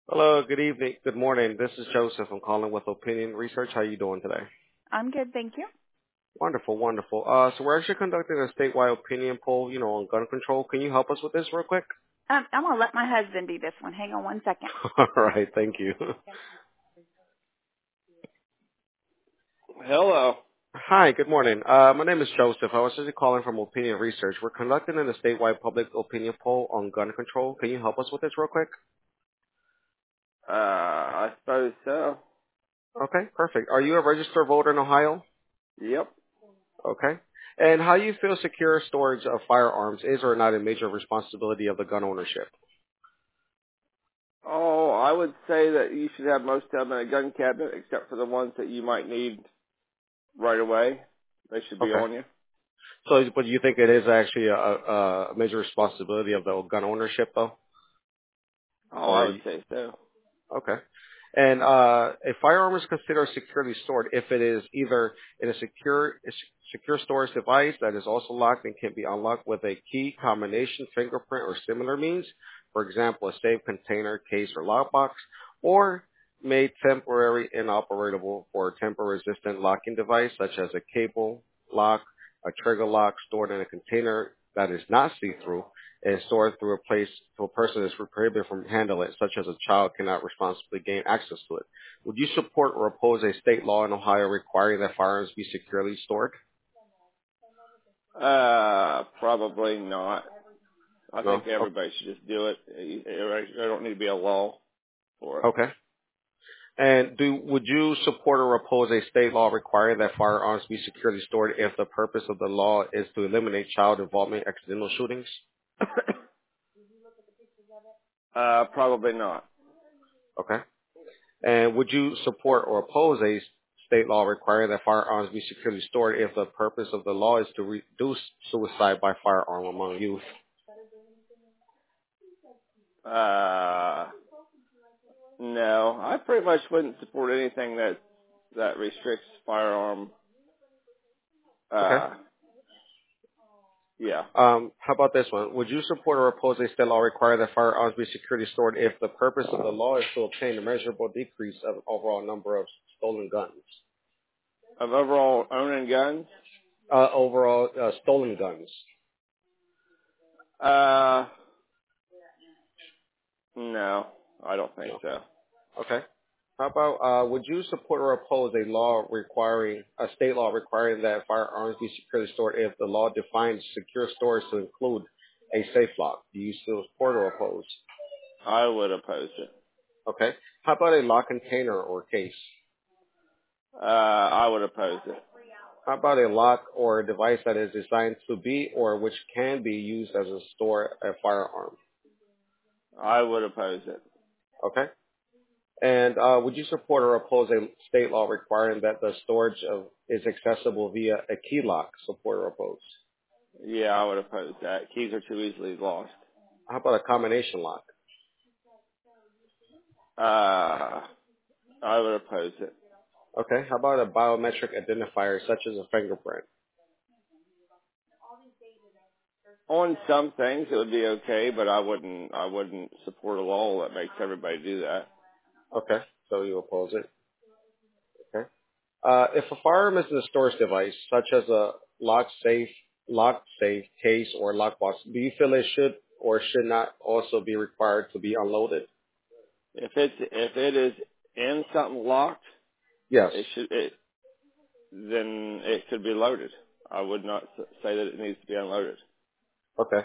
Hello, good evening, good morning. This is Joseph. I'm calling with Opinion Research. How are you doing today? I'm good, thank you. Wonderful, wonderful. So we're actually conducting a statewide opinion poll, on gun control. Can you help us with this real quick? I'm gonna let my husband do this one. Hang on one second. All right, thank you. Hello. Hi, good morning. My name is Joseph. I was actually calling from Opinion Research. We're conducting a statewide public opinion poll on gun control. Can you help us with this real quick? I suppose so. Okay, perfect. Are you a registered voter in Ohio? Yep. Okay. And how you feel secure storage of firearms is or not a major responsibility of the gun ownership? Oh, I would say that you should have most of them in a gun cabinet, except for the ones that you might need right away. They should be Okay. on you. So, but you think it is actually a major responsibility of the gun ownership, though? Oh, I Or would say so. okay. And a firearm is considered securely stored if it is either in a secure storage device that is also locked and can be unlocked with a key, combination, fingerprint, or similar means. For example, a safe container, case, or lockbox, or made temporary inoperable for a temper-resistant locking device such as a cable lock, a trigger lock stored in a container that is not see-through and stored through a place to a person that is prohibited from handling it, such as a child cannot responsibly gain access to it. Would you support or oppose a state law in Ohio requiring that firearms be securely stored? Probably not. I No? think everybody should just do it. There don't need to be a law for it. Okay. And would you support or oppose a state law requiring that firearms be securely stored if the purpose of the law is to eliminate child involvement in accidental shootings? Probably not. Okay. And would you support or oppose a state law requiring that firearms be securely stored if the purpose of the law is to reduce suicide by firearm among youth? Uh, no. I pretty much wouldn't support anything that restricts firearm. Okay. Uh, yeah. How about this one? Would you support or oppose a state law requiring that firearms be securely stored if the purpose of the law is to obtain a measurable decrease of overall number of stolen guns? Of overall owning guns? Overall stolen guns. Uh, no, I don't think No. so. Okay. How about would you support or oppose a state law requiring that firearms be securely stored if the law defines secure storage to include a safe lock? Do you still support or oppose? I would oppose it. Okay. How about a lock container or case? I would oppose it. How about a lock or a device that is designed to be or which can be used as a store a firearm? I would oppose it. Okay. And would you support or oppose a state law requiring that the storage is accessible via a key lock? Support or oppose? Yeah, I would oppose that. Keys are too easily lost. How about a combination lock? I would oppose it. Okay. How about a biometric identifier such as a fingerprint? On some things it would be okay, but I wouldn't support a law that makes everybody do that. Okay. So you oppose it. Okay. If a firearm is in a storage device such as a lock safe case or lockbox, do you feel it should or should not also be required to be unloaded? If it is in something locked, Yes. then it could be loaded. I would not say that it needs to be unloaded. Okay.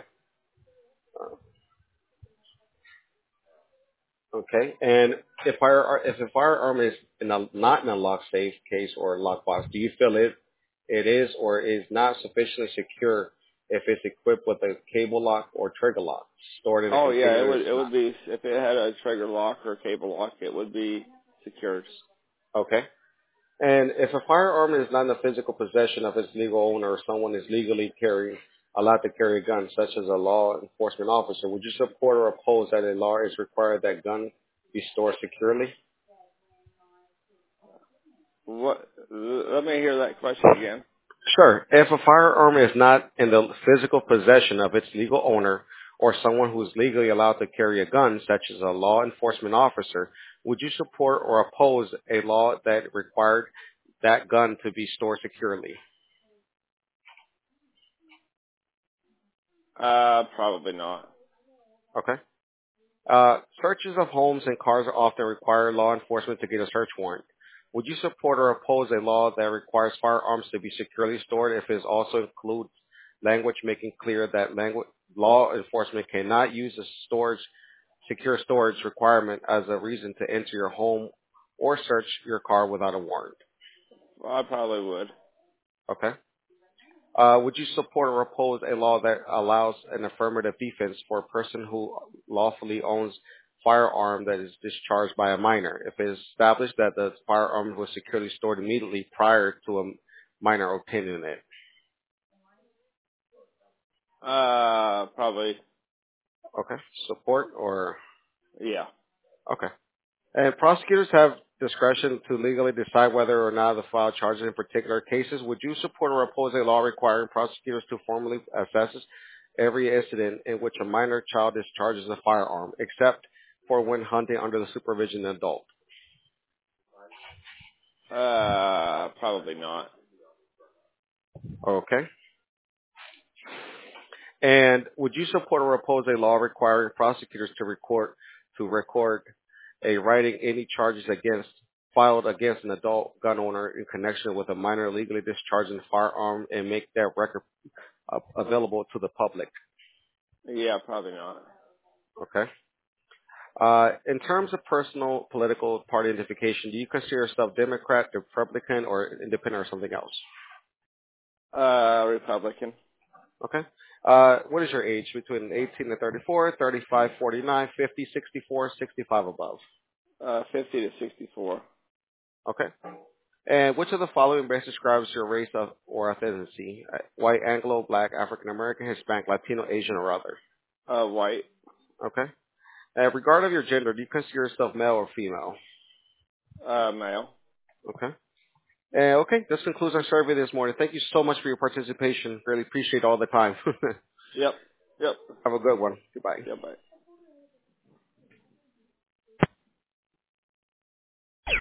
Okay. And if a firearm is not in a lock safe case or lockbox, do you feel it is or is not sufficiently secure if it's equipped with a cable lock or trigger lock stored in a Oh yeah, container that is it not? would be if it had a trigger lock or a cable lock, it would be secured. Okay. And if a firearm is not in the physical possession of its legal owner or someone is legally allowed to carry a gun, such as a law enforcement officer, would you support or oppose that a law is required that gun be stored securely? What? Let me hear that question again. Sure. If a firearm is not in the physical possession of its legal owner or someone who is legally allowed to carry a gun, such as a law enforcement officer, would you support or oppose a law that required that gun to be stored securely? Probably not. Okay. Searches of homes and cars often require law enforcement to get a search warrant. Would you support or oppose a law that requires firearms to be securely stored if it also includes language making clear that law enforcement cannot use a secure storage requirement as a reason to enter your home or search your car without a warrant? Well, I probably would. Okay. Would you support or oppose a law that allows an affirmative defense for a person who lawfully owns firearm that is discharged by a minor if it is established that the firearm was securely stored immediately prior to a minor obtaining it? Probably, Okay. Support or yeah. okay. And prosecutors have discretion to legally decide whether or not to file charges in particular cases. Would you support or oppose a law requiring prosecutors to formally assess every incident in which a minor child discharges a firearm, except for when hunting under the supervision of an adult? Probably not. Okay. And would you support or oppose a law requiring prosecutors to record a writing any charges filed against an adult gun owner in connection with a minor legally discharging a firearm and make that record available to the public? Yeah, probably not. Okay. In terms of personal political party identification, do you consider yourself Democrat, Republican, or independent, or something else? Republican. Okay. What is your age? Between 18 to 34, 35, 49, 50, 64, 65 above? 50 to 64. Okay. And which of the following best describes your race or ethnicity? White, Anglo, Black, African American, Hispanic, Latino, Asian, or other? White. Okay. Regarding of your gender, do you consider yourself male or female? Male. Okay. Okay, this concludes our survey this morning. Thank you so much for your participation. Really appreciate all the time. Yep. Yep. Have a good one. Goodbye. Yep. Bye.